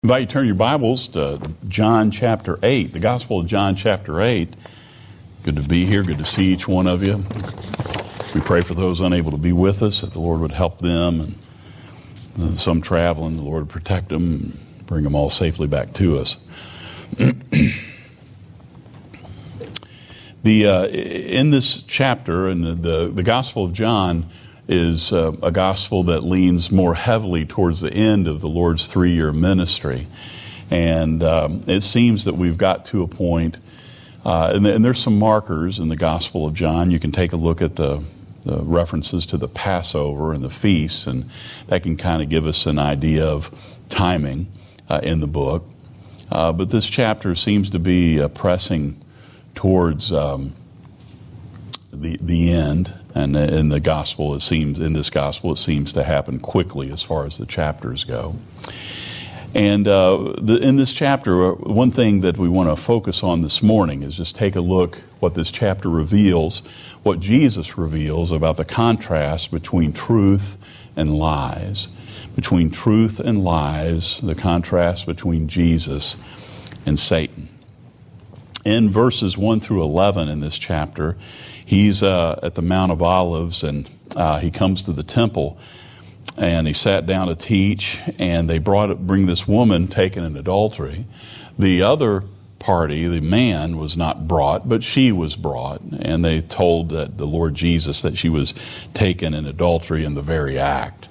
I invite you to turn your Bibles to John chapter 8, the Gospel of John chapter 8. Good to be here. Good to see each one of you. We pray for those unable to be with us, that the Lord would help them, and some traveling, the Lord would protect them and bring them all safely back to us. In this chapter, in the Gospel of John, is a gospel that leans more heavily towards the end of the Lord's 3-year ministry. And it seems that we've got to a point, and there's some markers in the Gospel of John. You can take a look at the references to the Passover and the feasts, and that can kind of give us an idea of timing in the book. But this chapter seems to be pressing towards the end. And in the gospel, it seems to happen quickly as far as the chapters go. And in this chapter, one thing that we want to focus on this morning is just take a look what this chapter reveals, what Jesus reveals about the contrast between truth and lies. Between truth and lies, the contrast between Jesus and Satan. In verses 1 through 11 in this chapter, he's at the Mount of Olives, and he comes to the temple, and he sat down to teach, and they bring this woman taken in adultery. The other party, the man, was not brought, but she was brought, and they told that the Lord Jesus that she was taken in adultery in the very act.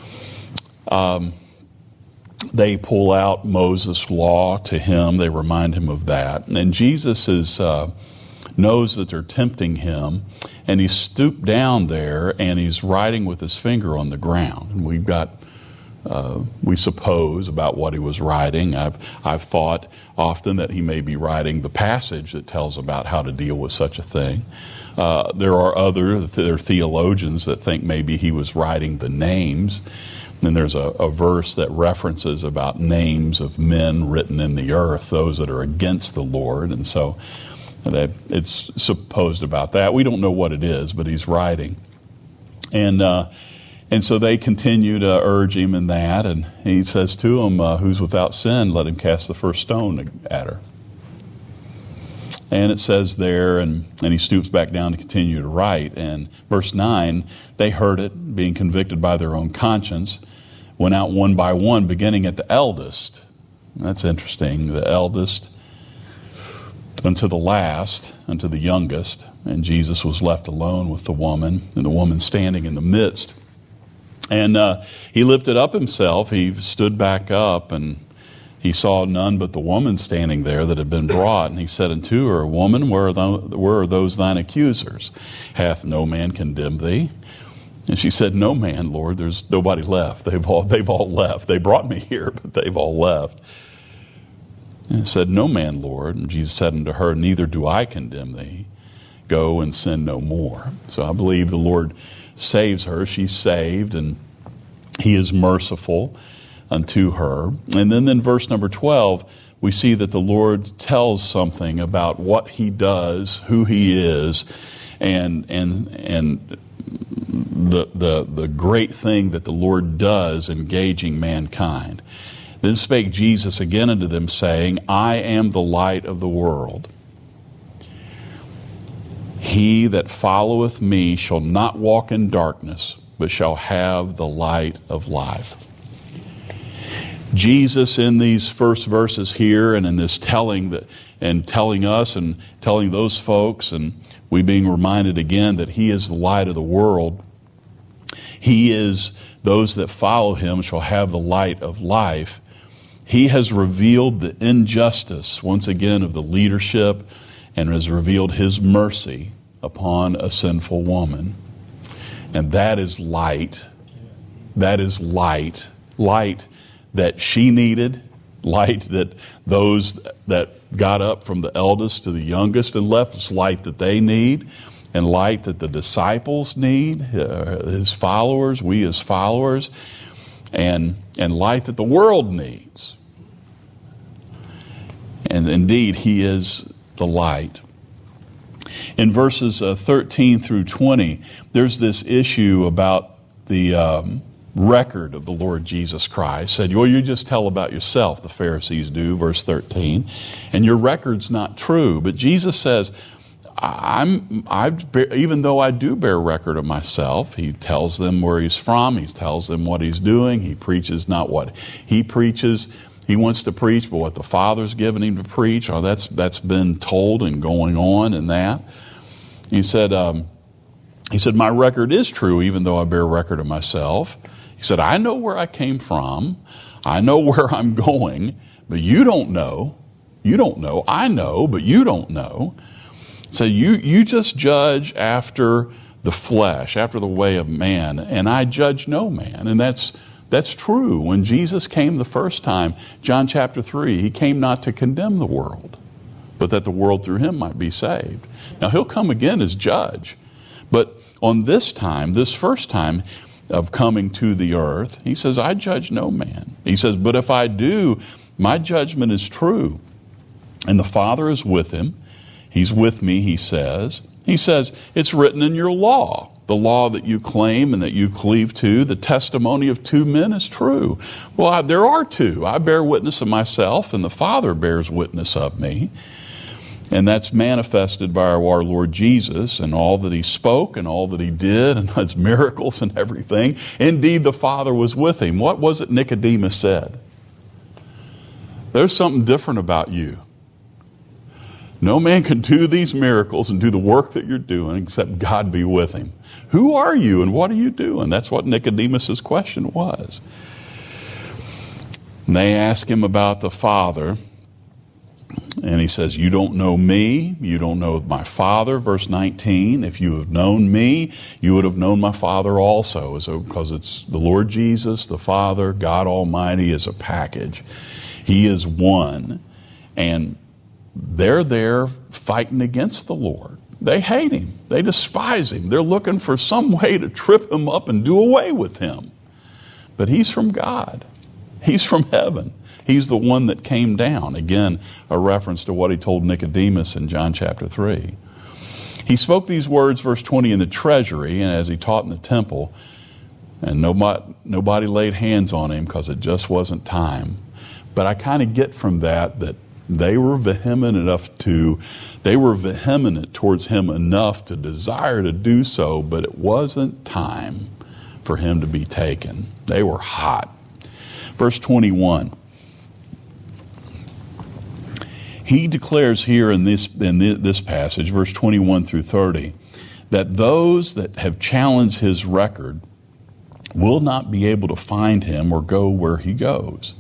They pull out Moses' law to him. They remind him of that. And Jesus knows that they're tempting him, and he stooped down there, and he's writing with his finger on the ground. And we've got, we suppose, about what he was writing. I've thought often that he may be writing the passage that tells about how to deal with such a thing. There are theologians that think maybe he was writing the names. And there's a verse that references about names of men written in the earth, those that are against the Lord. And so it's supposed about that. We don't know what it is, but he's writing. And so they continue to urge him in that. And he says to them, who's without sin, let him cast the first stone at her. And it says there, and he stoops back down to continue to write. And verse 9, they heard it, being convicted by their own conscience, went out one by one, beginning at the eldest. That's interesting. The eldest unto the last, unto the youngest. And Jesus was left alone with the woman, and the woman standing in the midst. And he lifted up himself. He stood back up, and he saw none but the woman standing there that had been brought. And he said unto her, Woman, where are those thine accusers? Hath no man condemned thee? And she said, No man, Lord. There's nobody left. They've all left. They brought me here, but they've all left. And he said, No man, Lord. And Jesus said unto her, Neither do I condemn thee. Go and sin no more. So I believe the Lord saves her. She's saved, and he is merciful unto her. And then in verse number 12, we see that the Lord tells something about what he does, who he is, and the great thing that the Lord does engaging mankind. Then spake Jesus again unto them, saying, I am the light of the world. He that followeth me shall not walk in darkness, but shall have the light of life. Jesus, in these first verses here, and in this telling us and telling those folks, and we being reminded again that he is the light of the world. He is, those that follow him shall have the light of life. He has revealed the injustice, once again, of the leadership, and has revealed his mercy upon a sinful woman. And that is light. That is light. Light that she needed, light that those that got up from the eldest to the youngest and left, is light that they need, and light that the disciples need, his followers, we as followers, and light that the world needs. And indeed, he is the light. In verses 13 through 20, there's this issue about the record of the Lord Jesus Christ. Said, well, you just tell about yourself, the Pharisees do, verse 13, and your record's not true. But Jesus says, even though I do bear record of myself, he tells them where he's from, he tells them what he's doing, he preaches not what he preaches, he wants to preach, but what the Father's given him to preach. Oh, that's been told and going on in that. He said, my record is true, even though I bear record of myself. He said, I know where I came from, I know where I'm going, but you don't know. You don't know. I know, but you don't know. So you just judge after the flesh, after the way of man, and I judge no man. And that's true. When Jesus came the first time, John chapter 3, he came not to condemn the world, but that the world through him might be saved. Now he'll come again as judge. But on this time, this first time of coming to the earth, he says, I judge no man. He says, but if I do, my judgment is true. And the Father is with him. He's with me, he says. He says, it's written in your law, the law that you claim and that you cleave to, the testimony of two men is true. Well, there are two. I bear witness of myself, and the Father bears witness of me. And that's manifested by our Lord Jesus and all that he spoke and all that he did and his miracles and everything. Indeed, the Father was with him. What was it Nicodemus said? There's something different about you. No man can do these miracles and do the work that you're doing except God be with him. Who are you and what are you doing? That's what Nicodemus' question was. And they ask him about the Father. And he says, you don't know me, you don't know my Father. Verse 19, if you have known me, you would have known my Father also. So, because it's the Lord Jesus, the Father, God Almighty is a package. He is one. And they're there fighting against the Lord. They hate him. They despise him. They're looking for some way to trip him up and do away with him. But he's from God. He's from heaven. He's the one that came down. Again, a reference to what he told Nicodemus in John chapter 3. He spoke these words, verse 20, in the treasury, and as he taught in the temple, and nobody laid hands on him because it just wasn't time. But I kind of get from that they were vehement towards him enough to desire to do so, but it wasn't time for him to be taken. They were hot. Verse 21. He declares here in this passage, verse 21 through 30, that those that have challenged his record will not be able to find him or go where he goes.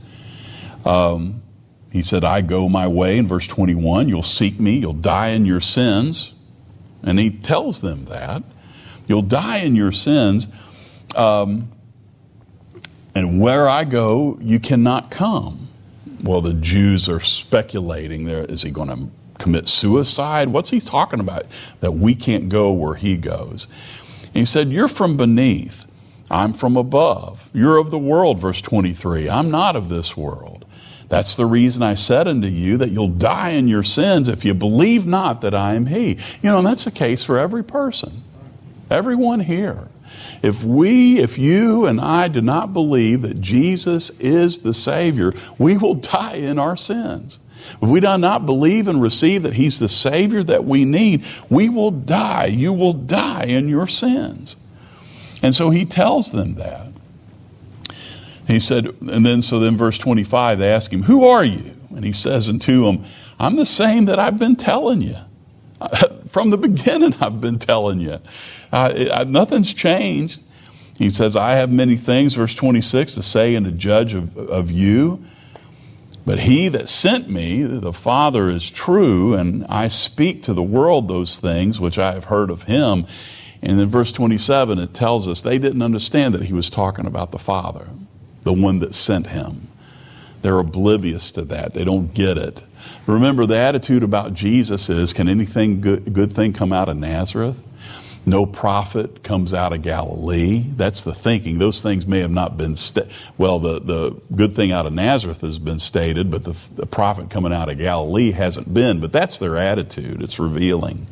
He said, I go my way, in verse 21, you'll seek me, you'll die in your sins. And he tells them that. You'll die in your sins, and where I go, you cannot come. Well, the Jews are speculating there. Is he going to commit suicide? What's he talking about? That we can't go where he goes. And he said, you're from beneath. I'm from above. You're of the world, verse 23. I'm not of this world. That's the reason I said unto you that you'll die in your sins if you believe not that I am he. And that's the case for every person. Everyone here. If you and I do not believe that Jesus is the Savior, we will die in our sins. If we do not believe and receive that he's the Savior that we need, we will die. You will die in your sins. And so he tells them that. He said, so then verse 25, they ask him, who are you? And he says unto them, I'm the same that I've been telling you. From the beginning, I've been telling you. Nothing's changed. He says, I have many things, verse 26, to say and to judge of you. But he that sent me, the Father, is true, and I speak to the world those things which I have heard of him. And in verse 27, it tells us they didn't understand that he was talking about the Father, the one that sent him. They're oblivious to that. They don't get it. Remember, the attitude about Jesus is, can anything good thing come out of Nazareth? No prophet comes out of Galilee. That's the thinking. Those things may have not been the good thing out of Nazareth has been stated, but the prophet coming out of Galilee hasn't been. But that's their attitude. It's revealing.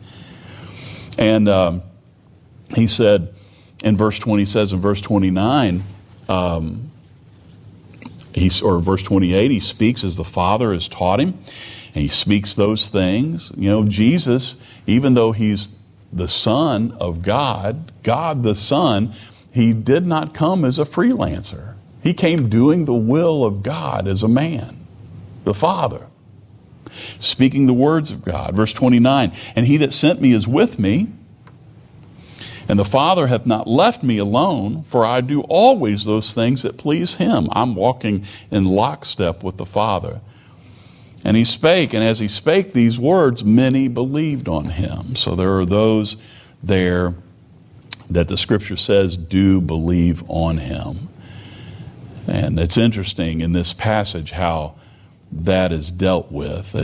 And he said, in verse 20, says in verse 29, verse 28, he speaks as the Father has taught him, and he speaks those things. Jesus, even though he's the Son of God, God the Son, he did not come as a freelancer. He came doing the will of God as a man, the Father, speaking the words of God. Verse 29, and he that sent me is with me, and the Father hath not left me alone, for I do always those things that please him. I'm walking in lockstep with the Father. And he spake, and as he spake these words, many believed on him. So there are those there that the Scripture says do believe on him. And it's interesting in this passage how that is dealt with.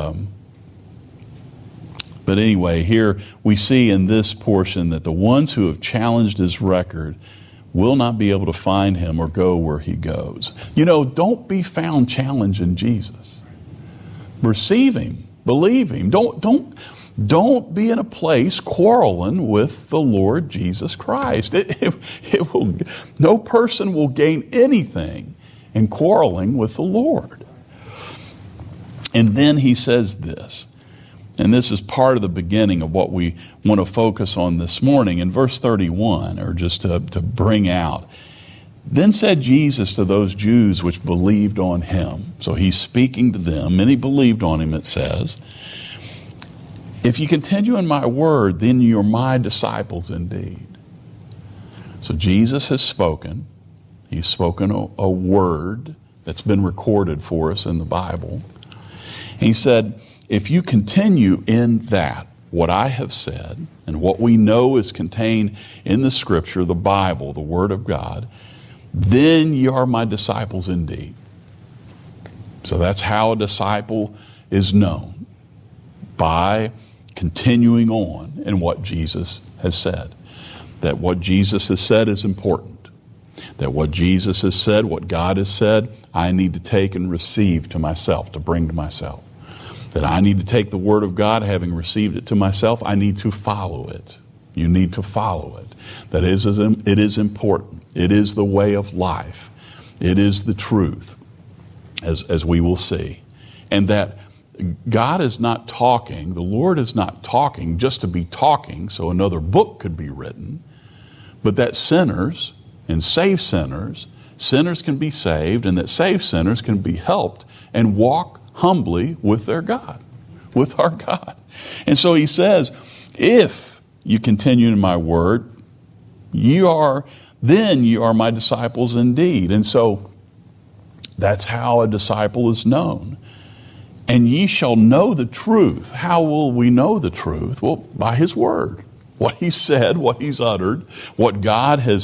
But anyway, here we see in this portion that the ones who have challenged his record will not be able to find him or go where he goes. Don't be found challenging Jesus. Receive him, believe him. Don't be in a place quarreling with the Lord Jesus Christ. No person will gain anything in quarreling with the Lord. And then he says this, and this is part of the beginning of what we want to focus on this morning. In verse 31, or just to bring out, then said Jesus to those Jews which believed on him. So he's speaking to them. Many believed on him, it says. If you continue in my word, then you're my disciples indeed. So Jesus has spoken. He's spoken a word that's been recorded for us in the Bible. He said, if you continue in that, what I have said, and what we know is contained in the Scripture, the Bible, the Word of God, then you are my disciples indeed. So that's how a disciple is known, by continuing on in what Jesus has said. That what Jesus has said is important. That what Jesus has said, what God has said, I need to take and receive to myself, to bring to myself. That I need to take the Word of God, having received it to myself, I need to follow it. You need to follow it. That it is important. It is the way of life. It is the truth, as we will see. And that God is not talking, the Lord is not talking just to be talking so another book could be written, but that sinners and saved sinners can be saved, and that saved sinners can be helped and walk humbly with their God, with our God. And so he says, if you continue in my word, then you are my disciples indeed. And so that's how a disciple is known. And ye shall know the truth. How will we know the truth? Well, by his word. What he said, what he's uttered, what God has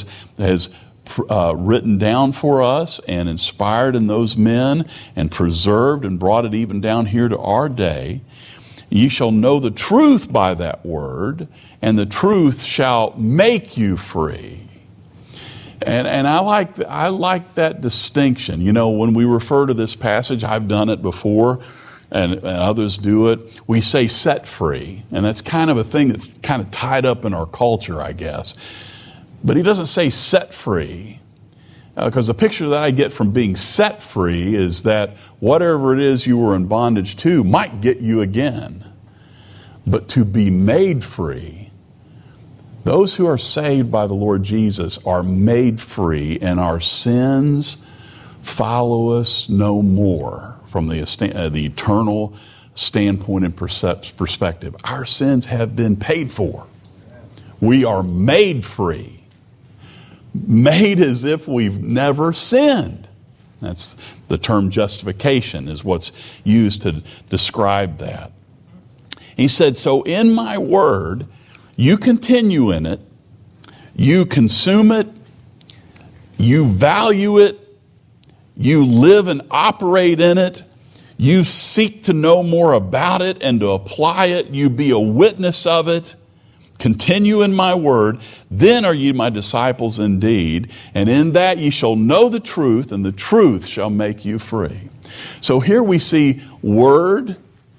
written down for us and inspired in those men and preserved and brought it even down here to our day. Ye shall know the truth by that word, and the truth shall make you free. And I like that distinction. When we refer to this passage, I've done it before, and others do it. We say set free, and that's kind of a thing that's kind of tied up in our culture, I guess. But he doesn't say set free, because the picture that I get from being set free is that whatever it is you were in bondage to might get you again. But to be made free, those who are saved by the Lord Jesus are made free, and our sins follow us no more from the eternal standpoint and perspective. Our sins have been paid for. We are made free. Made as if we've never sinned. That's the term justification is what's used to describe that. He said, so in my word, you continue in it, you consume it, you value it, you live and operate in it, you seek to know more about it and to apply it, you be a witness of it. Continue in my word, then are ye my disciples indeed, and in that ye shall know the truth, and the truth shall make you free. So here we see word,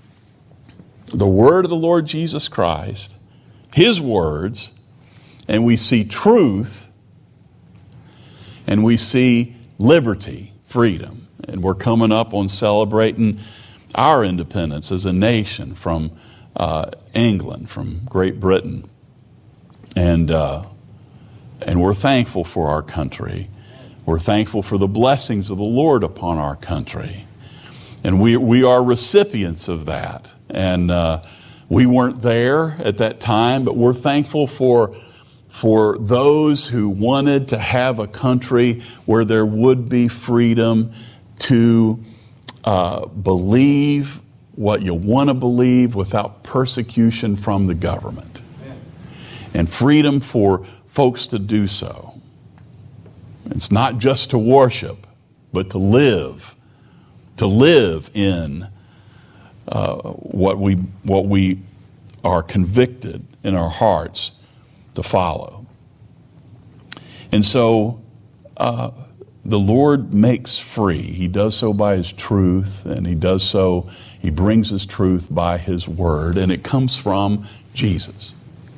the word of the Lord Jesus Christ, his words, and we see truth, and we see liberty, freedom. And we're coming up on celebrating our independence as a nation from England, from Great Britain. And we're thankful for our country. We're thankful for the blessings of the Lord upon our country. And we are recipients of that. And we weren't there at that time, but we're thankful for those who wanted to have a country where there would be freedom to believe what you want to believe without persecution from the government. And freedom for folks to do so. It's not just to worship, but to live in what we are convicted in our hearts to follow. And so the Lord makes free. He does so by His truth, and He brings His truth by His word, and it comes from Jesus.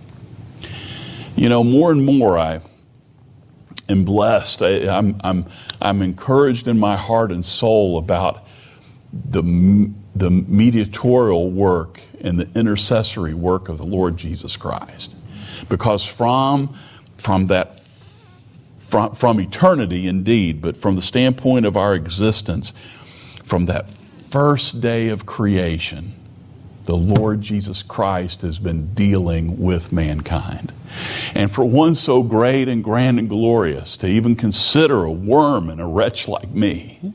More and more I am blessed. I'm encouraged in my heart and soul about the mediatorial work and the intercessory work of the Lord Jesus Christ, because from eternity indeed, but from the standpoint of our existence, from that first day of creation, the Lord Jesus Christ has been dealing with mankind. And for one so great and grand and glorious to even consider a worm and a wretch like me,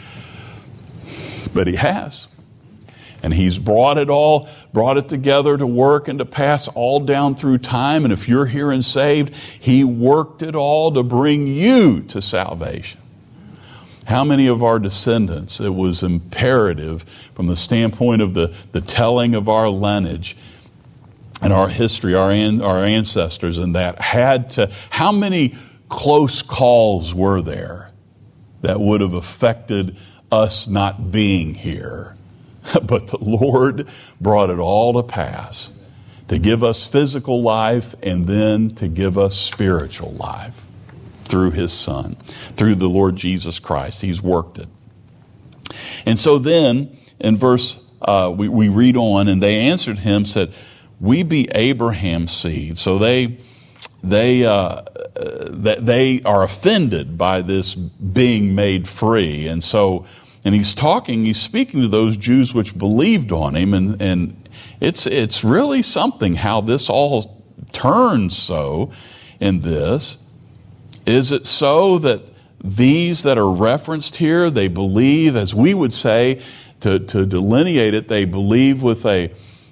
but He has. And He's brought it together to work and to pass all down through time. And if you're here and saved, He worked it all to bring you to salvation. How many of our descendants, it was imperative from the standpoint of the telling of our lineage and our history, our ancestors, and that had to, how many close calls were there that would have affected us not being here? But the Lord brought it all to pass to give us physical life and then to give us spiritual life through His Son, through the Lord Jesus Christ. He's worked it. And so then in verse, we read on, and they answered Him, said, "We be Abraham's seed." So they are offended by this being made free. And he's speaking to those Jews which believed on Him, and it's really something how this all turns so in this. Is it so that these that are referenced here, they believe, as we would say, to delineate it, they believe with a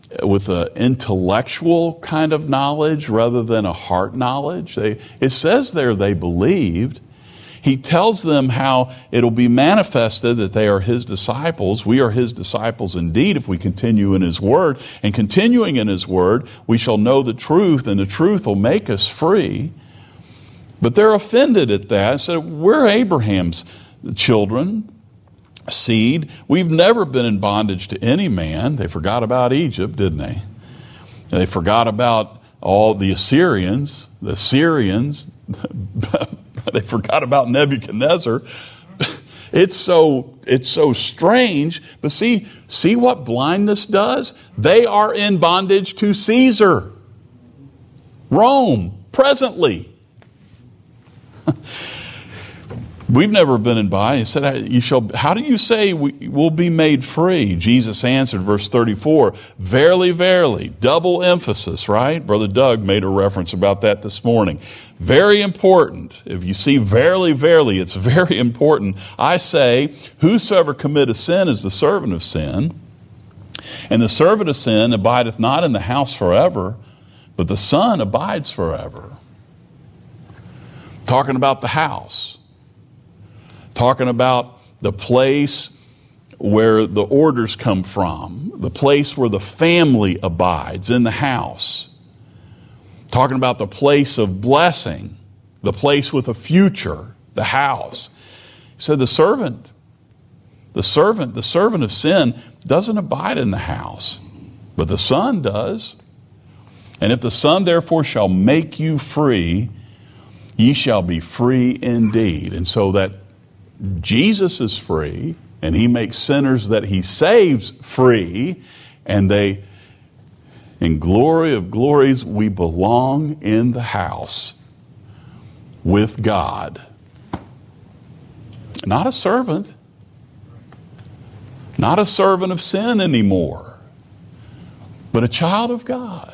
intellectual kind of knowledge rather than a heart knowledge? It says there they believed. He tells them how it'll be manifested that they are His disciples. We are His disciples indeed if we continue in His word. And continuing in His word, we shall know the truth, and the truth will make us free. But they're offended at that. Said, we're Abraham's children, seed. We've never been in bondage to any man. They forgot about Egypt, didn't they? They forgot about all the Assyrians, the Syrians. They forgot about Nebuchadnezzar. It's so strange. But see what blindness does? They are in bondage to Caesar, Rome, presently. We've never been in bondage. He said, how do you say we will be made free? Jesus answered, verse 34, "Verily, verily," double emphasis, right? Brother Doug made a reference about that this morning. Very important. If you see verily, verily, it's very important. "I say, whosoever committeth sin is the servant of sin. And the servant of sin abideth not in the house forever, but the Son abides forever." Talking about the house. Talking about the place where the orders come from. The place where the family abides, in the house. Talking about the place of blessing. The place with a future. The house. He said the servant of sin doesn't abide in the house, but the Son does. "And if the Son therefore shall make you free, ye shall be free indeed. And so that Jesus is free, and he makes sinners that he saves free, and they, in glory of glories, we belong in the house with God. Not a servant. Not a servant of sin anymore, but a child of God.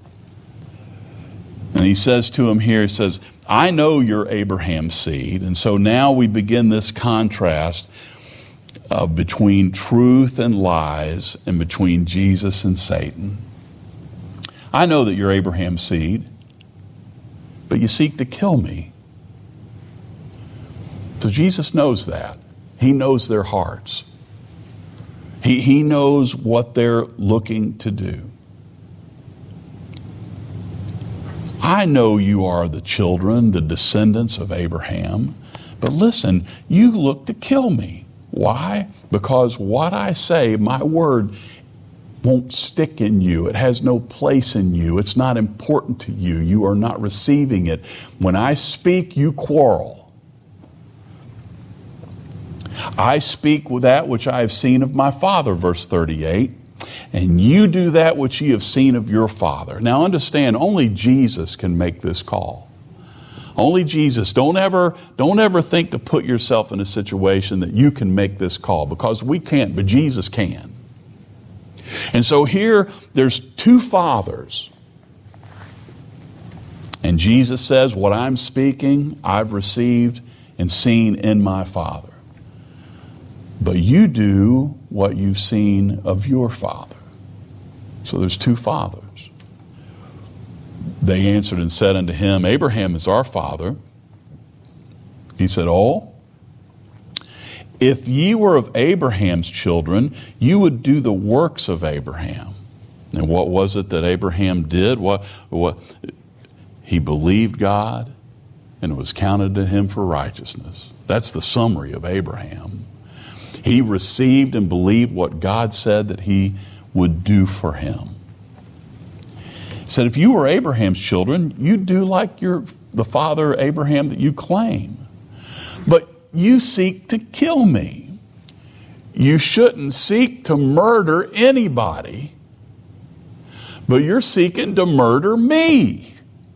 And he says to him here, he says, I know you're Abraham's seed. And so now we begin this contrast between truth and lies, and between Jesus and Satan. I know that you're Abraham's seed, but you seek to kill me. So Jesus knows that. He knows their hearts. He knows what they're looking to do. I know you are the children, the descendants of Abraham, but listen, you look to kill me. Why? Because what I say, my word, won't stick in you. It has no place in you. It's not important to you. You are not receiving it. When I speak, you quarrel. I speak with that which I have seen of my Father, verse 38, and you do that which ye have seen of your father. Now understand, only Jesus can make this call. Only Jesus. Don't ever think to put yourself in a situation that you can make this call, because we can't, but Jesus can. And so here, there's two fathers. And Jesus says, what I'm speaking, I've received and seen in my Father. But you do what you've seen of your father. So there's two fathers. They answered and said unto him, Abraham is our father. He said, oh, if ye were of Abraham's children, you would do the works of Abraham. And what was it that Abraham did? What he believed God, and it was counted to him for righteousness. That's the summary of Abraham. He received and believed what God said that he would do for him. He said, if you were Abraham's children, you'd do like the father Abraham that you claim. But you seek to kill me. You shouldn't seek to murder anybody, but you're seeking to murder me.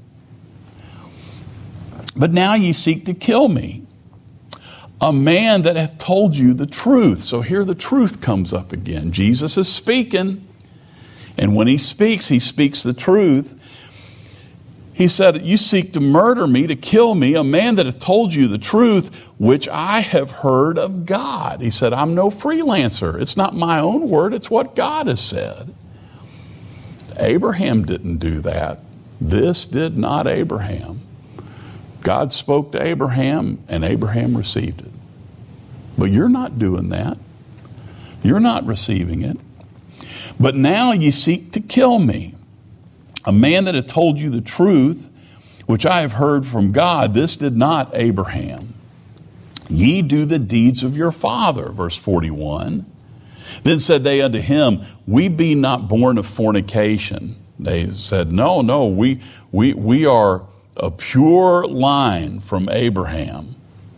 But now ye seek to kill me, a man that hath told you the truth. So here the truth comes up again. Jesus is speaking, and when he speaks the truth. He said, you seek to murder me, to kill me, a man that hath told you the truth, which I have heard of God. He said, I'm no freelancer. It's not my own word, it's what God has said. Abraham didn't do that. This did not Abraham. God spoke to Abraham, and Abraham received it. But you're not doing that. You're not receiving it. But now ye seek to kill me, a man that hath told you the truth, which I have heard from God. This did not Abraham. Ye do the deeds of your father, verse 41. Then said they unto him, we be not born of fornication. They said, no, we are a pure line from Abraham.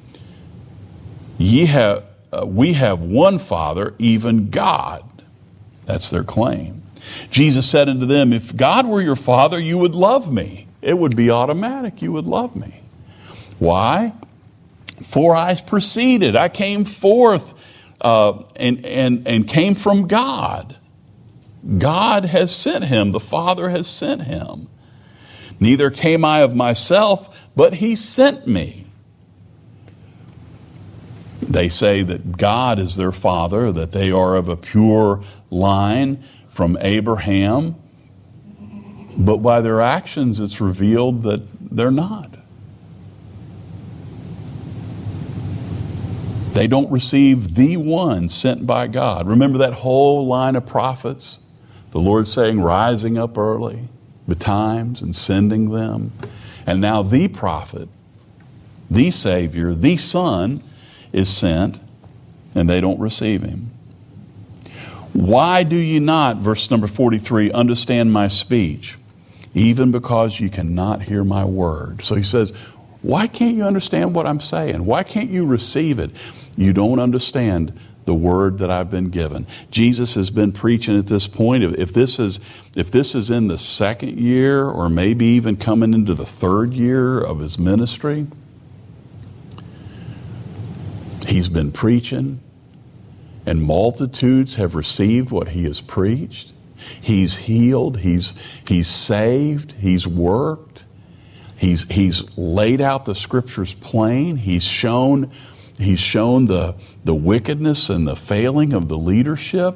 We have one Father, even God. That's their claim. Jesus said unto them, if God were your Father, you would love me. It would be automatic. You would love me. Why? For I proceeded. I came forth and came from God. God has sent him. The Father has sent him. Neither came I of myself, but he sent me. They say that God is their father, that they are of a pure line from Abraham. But by their actions, it's revealed that they're not. They don't receive the one sent by God. Remember that whole line of prophets? The Lord saying, rising up early, betimes, and sending them. And now the prophet, the Savior, the Son is sent, and they don't receive him. Why do ye not, verse number 43, understand my speech? Even because you cannot hear my word. So he says, Why can't you understand what I'm saying? Why can't you receive it? You don't understand the word that I've been given. Jesus has been preaching at this point. If this is in the second year, or maybe even coming into the third year of his ministry, he's been preaching, and multitudes have received what he has preached. He's healed. He's saved. He's worked. He's laid out the scriptures plain. He's shown the wickedness and the failing of the leadership.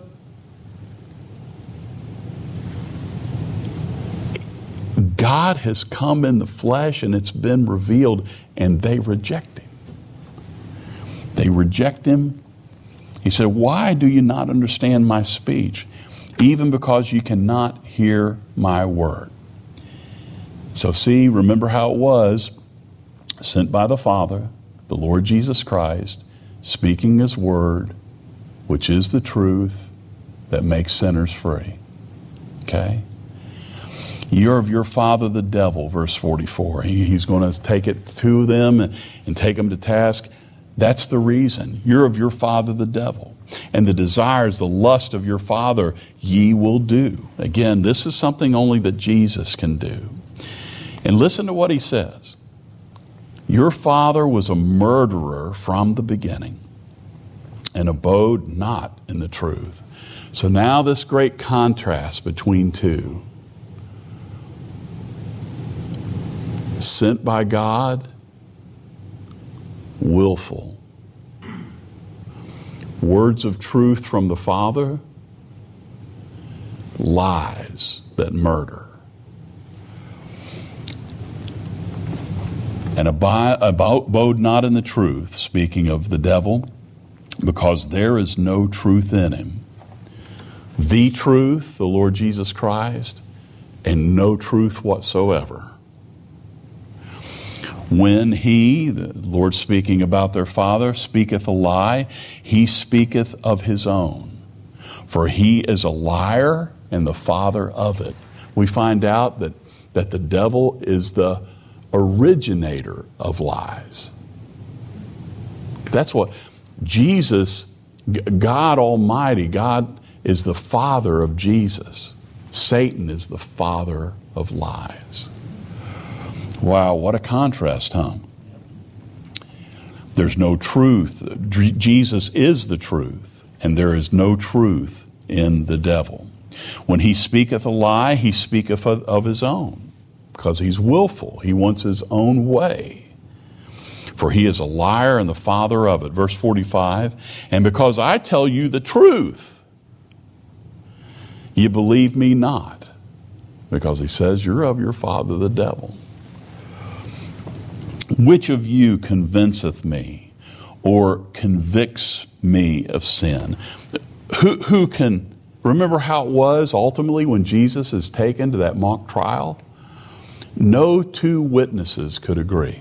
God has come in the flesh, and it's been revealed, and they reject him. They reject him. He said, why do you not understand my speech? Even because you cannot hear my word. So see, remember how it was, sent by the Father, the Lord Jesus Christ, speaking his word, which is the truth that makes sinners free. Okay? You're of your father the devil, verse 44. He's going to take it to them and take them to task. That's the reason. You're of your father the devil. And the desires, the lust of your father, ye will do. Again, this is something only that Jesus can do. And listen to what he says. Your father was a murderer from the beginning and abode not in the truth. So now this great contrast between two. Sent by God, willful. Words of truth from the Father, lies that murder. And abode not in the truth, speaking of the devil, because there is no truth in him. The truth, the Lord Jesus Christ, and no truth whatsoever. When he, the Lord speaking about their father, speaketh a lie, he speaketh of his own. For he is a liar and the father of it. We find out that the devil is the originator of lies. That's what Jesus, God Almighty, God is the father of Jesus. Satan is the father of lies. Wow, what a contrast, huh? There's no truth. Jesus is the truth, and there is no truth in the devil. When he speaketh a lie, he speaketh of his own, because he's willful. He wants his own way. For he is a liar and the father of it. Verse 45, and because I tell you the truth, ye believe me not. Because he says, you're of your father the devil. Which of you convinceth me or convicts me of sin? Who can remember how it was ultimately when Jesus is taken to that mock trial? No two witnesses could agree.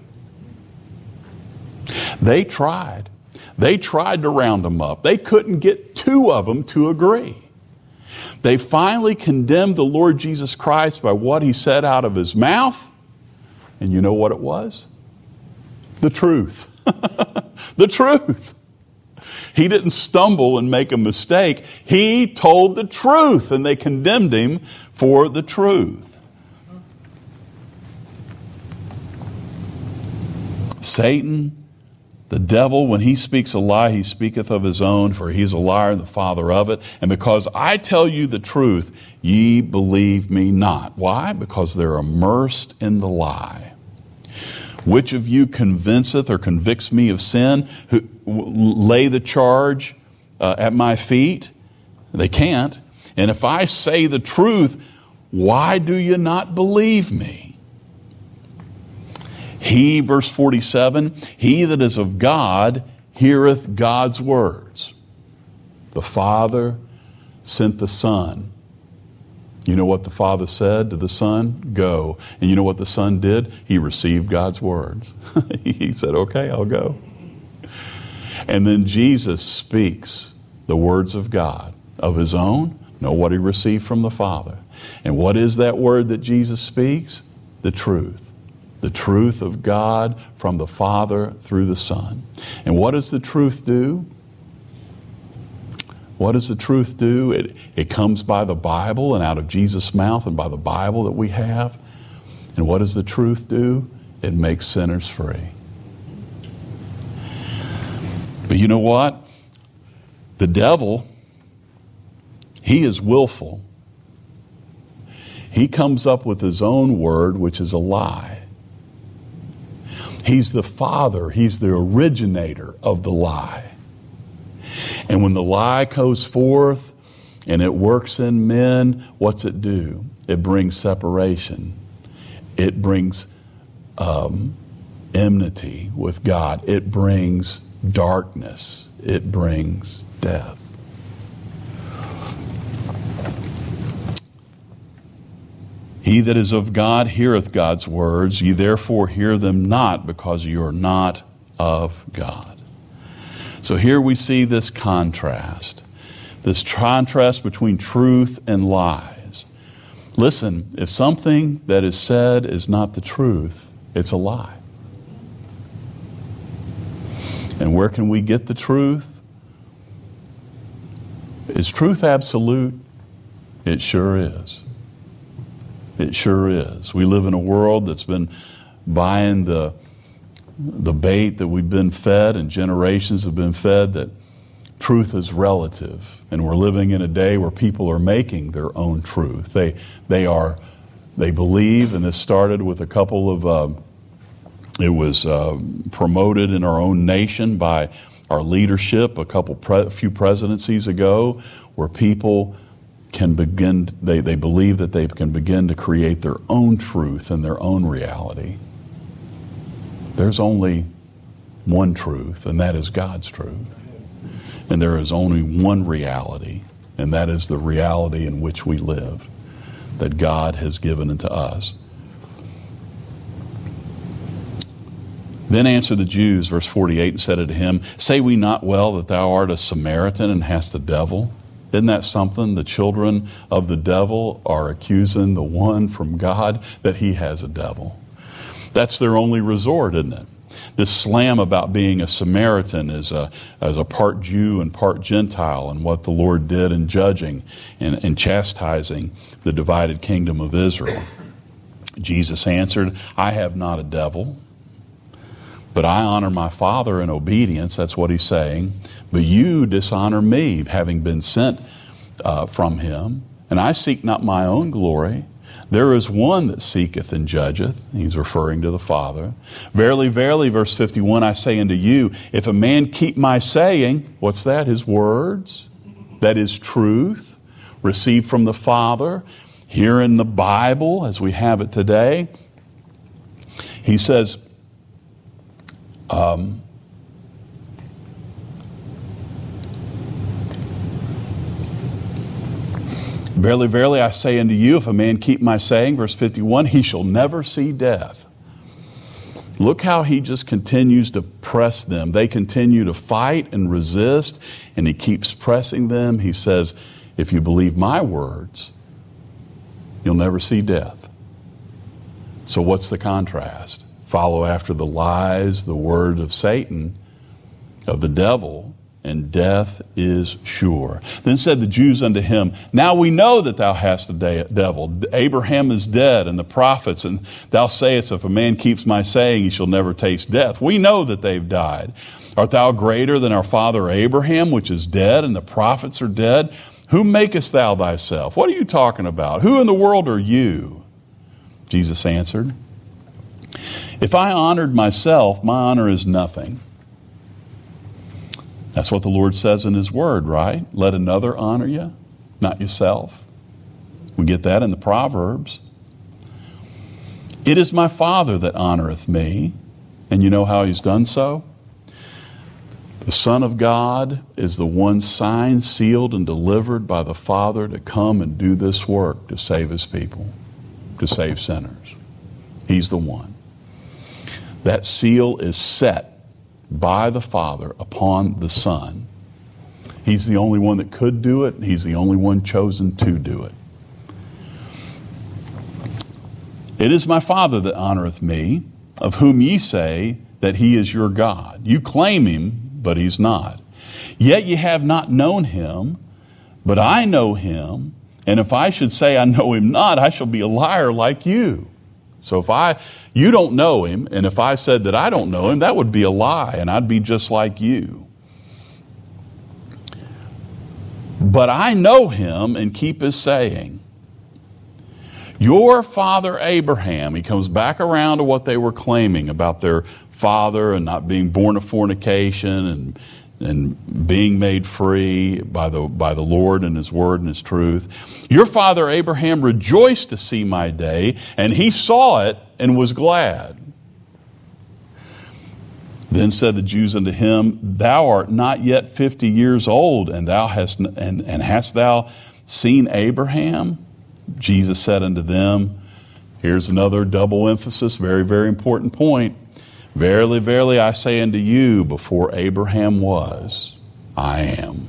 They tried. They tried to round them up. They couldn't get two of them to agree. They finally condemned the Lord Jesus Christ by what he said out of his mouth. And you know what it was? The truth. The truth. He didn't stumble and make a mistake. He told the truth, and they condemned him for the truth. Satan, the devil, when he speaks a lie, he speaketh of his own, for he is a liar and the father of it. And because I tell you the truth, ye believe me not. Why? Because they're immersed in the lie. Which of you convinceth or convicts me of sin? Who lay the charge at my feet? They can't. And if I say the truth, why do you not believe me? He, verse 47, he that is of God heareth God's words. The Father sent the Son. You know what the Father said to the Son? Go. And you know what the Son did? He received God's words. He said, okay, I'll go. And then Jesus speaks the words of God, of his own. Know what he received from the Father. And what is that word that Jesus speaks? The truth. The truth of God from the Father through the Son. And what does the truth do? What does the truth do? It comes by the Bible and out of Jesus' mouth and by the Bible that we have. And what does the truth do? It makes sinners free. But you know what? The devil, he is willful. He comes up with his own word, which is a lie. He's the father. He's the originator of the lie. And when the lie goes forth and it works in men, what's it do? It brings separation. It brings enmity with God. It brings darkness. It brings death. He that is of God heareth God's words. Ye therefore hear them not, because you are not of God. So here we see this contrast between truth and lies. Listen, if something that is said is not the truth, it's a lie. And where can we get the truth? Is truth absolute? It sure is. It sure is. We live in a world that's been buying the bait that we've been fed, and generations have been fed, that truth is relative. And we're living in a day where people are making their own truth. They believe, and this started with a couple of, it was promoted in our own nation by our leadership a few presidencies ago, where people can begin, they believe that they can begin to create their own truth and their own reality. There's only one truth, and that is God's truth. And there is only one reality, and that is the reality in which we live, that God has given unto us. Then answered the Jews, verse 48, and said unto him, Say we not well that thou art a Samaritan and hast a devil? Isn't that something? The children of the devil are accusing the one from God that he has a devil. That's their only resort, isn't it? This slam about being a Samaritan as a part Jew and part Gentile, and what the Lord did in judging and chastising the divided kingdom of Israel. Jesus answered, I have not a devil, but I honor my Father in obedience. That's what he's saying. But you dishonor me, having been sent from him. And I seek not my own glory. There is one that seeketh and judgeth. He's referring to the Father. Verily, verily, verse 51, I say unto you, if a man keep my saying, what's that? His words. That is truth, received from the Father, here in the Bible, as we have it today. He says, Verily, verily, I say unto you, if a man keep my saying, verse 51, he shall never see death. Look how he just continues to press them. They continue to fight and resist, and he keeps pressing them. He says, if you believe my words, you'll never see death. So what's the contrast? Follow after the lies, the word of Satan, of the devil, and death is sure. Then said the Jews unto him, Now we know that thou hast a devil. Abraham is dead, and the prophets, and thou sayest, if a man keeps my saying, he shall never taste death. We know that they've died. Art thou greater than our father Abraham, which is dead, and the prophets are dead? Whom makest thou thyself? What are you talking about? Who in the world are you? Jesus answered, If I honored myself, my honor is nothing. That's what the Lord says in his word, right? Let another honor you, not yourself. We get that in the Proverbs. It is my Father that honoreth me. And you know how he's done so? The Son of God is the one signed, sealed, and delivered by the Father to come and do this work, to save his people, to save sinners. He's the one. That seal is set by the Father upon the Son. He's the only one that could do it. He's the only one chosen to do it. It is my Father that honoreth me, of whom ye say that he is your God. You claim him, but he's not. Yet ye have not known him, but I know him. And if I should say I know him not, I shall be a liar like you. So you don't know him, and if I said that I don't know him, that would be a lie, and I'd be just like you. But I know him and keep his saying. Your father Abraham, he comes back around to what they were claiming about their father and not being born of fornication and being made free by the Lord and his word and his truth. Your father Abraham rejoiced to see my day, and he saw it and was glad. Then said the Jews unto him, Thou art not yet 50 years old, and hast thou seen Abraham? Jesus said unto them, here's another double emphasis, very, very important point. Verily, verily, I say unto you, before Abraham was, I am.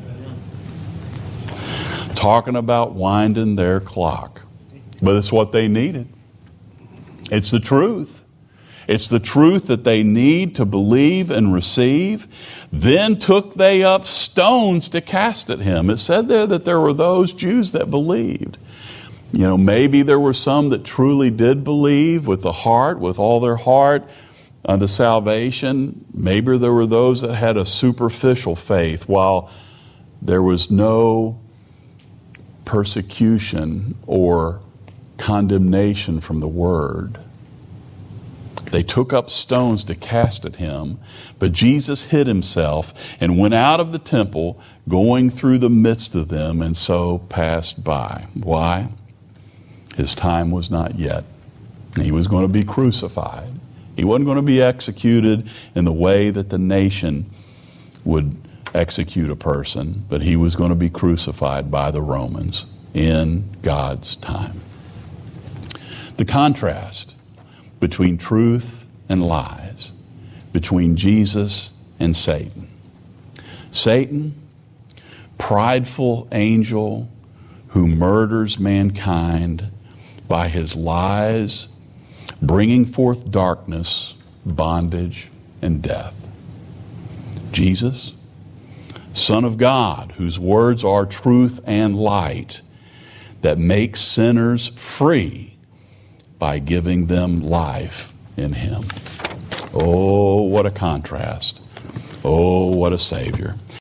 Talking about winding their clock. But it's what they needed. It's the truth. It's the truth that they need to believe and receive. Then took they up stones to cast at him. It said there that there were those Jews that believed. You know, maybe there were some that truly did believe with the heart, with all their heart, unto salvation. Maybe there were those that had a superficial faith, while there was no persecution or condemnation from the word. They took up stones to cast at him, but Jesus hid himself and went out of the temple, going through the midst of them, and so passed by. Why? His time was not yet. He was going to be crucified. He wasn't going to be executed in the way that the nation would execute a person, but he was going to be crucified by the Romans in God's time. The contrast between truth and lies, between Jesus and Satan. Satan, prideful angel who murders mankind by his lies, bringing forth darkness, bondage, and death. Jesus, Son of God, whose words are truth and light, that makes sinners free by giving them life in him. Oh, what a contrast. Oh, what a Savior.